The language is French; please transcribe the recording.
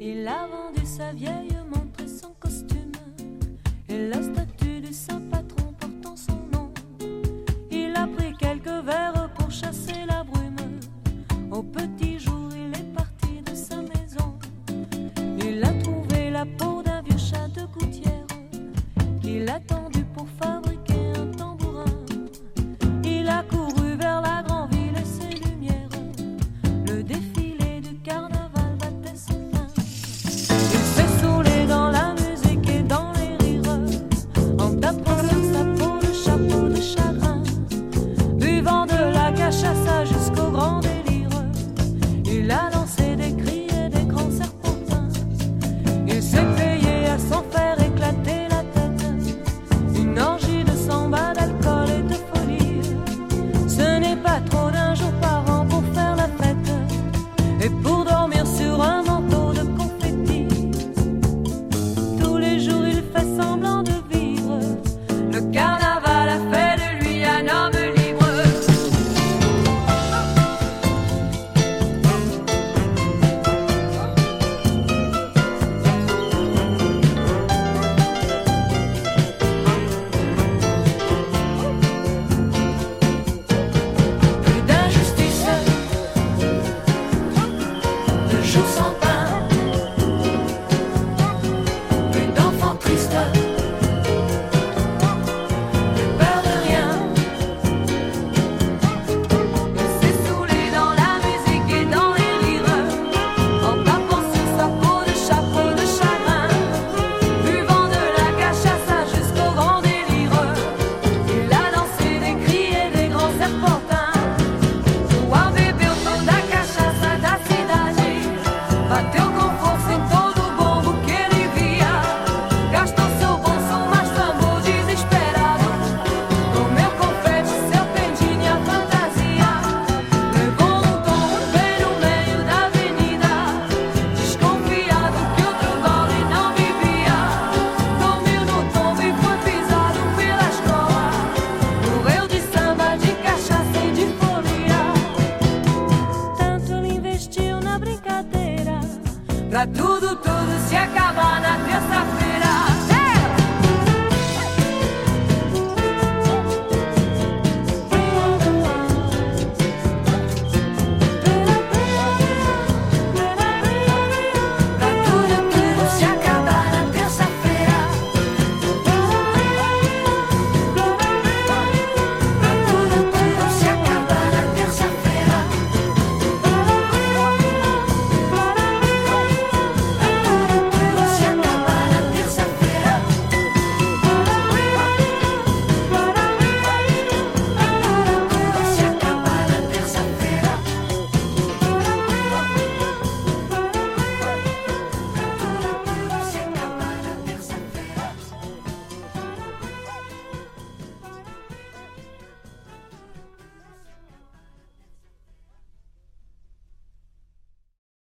Il a vendu sa vieille montre et son costume et la statue du saint patron portant son nom. Il a pris quelques verres pour chasser la brume. Au petit jour, il est parti de sa maison. Il a trouvé la peau d'un vieux chat de gouttière qu'il a tendu pour fabriquer un tambourin. Il a couru vers la grande ville et ses lumières. Le défilé du carnaval battait son plein. Il s'est saoulé dans la musique et dans les rires, en tapant sur sa peau le chapeau de chagrin, buvant de la cachaça jusqu'au grand délire. Il a lancé des cris et des grands serpentins. Il s'est payé à s'en faire éclater la tête. Une orgie de samba, d'alcool et de folie. Ce n'est pas trop d'un jour par an pour faire la fête et pour dormir sur un manteau de confetti. Tous les jours il fait semblant de vivre. Le carnaval a fait de lui un homme libre. Plus d'injustice, de jours sans pain, plus d'enfants tristes, plus peur de rien. Il s'est saoulé dans la musique et dans les rires, en tapant sur sa peau de chapeau de chagrin, buvant de la cachaça jusqu'au grand délire. Il a lancé des cris et des grands serpentins. Tua bebeu toda a cachaça da cidade, bateu com força em todo o bombo que ele via, gastou seu bolso, mas tambor desesperado, comeu confete, serpentina e a fantasia, levou num tombo bem no meio da avenida, desconfiado que outro gole não vivia, dormiu no tombo e foi pisado pela escola, morreu de samba, de cachaça e de folia. Tanto ele investiu na brincadeira, pra tudo se acabar na terça-feira.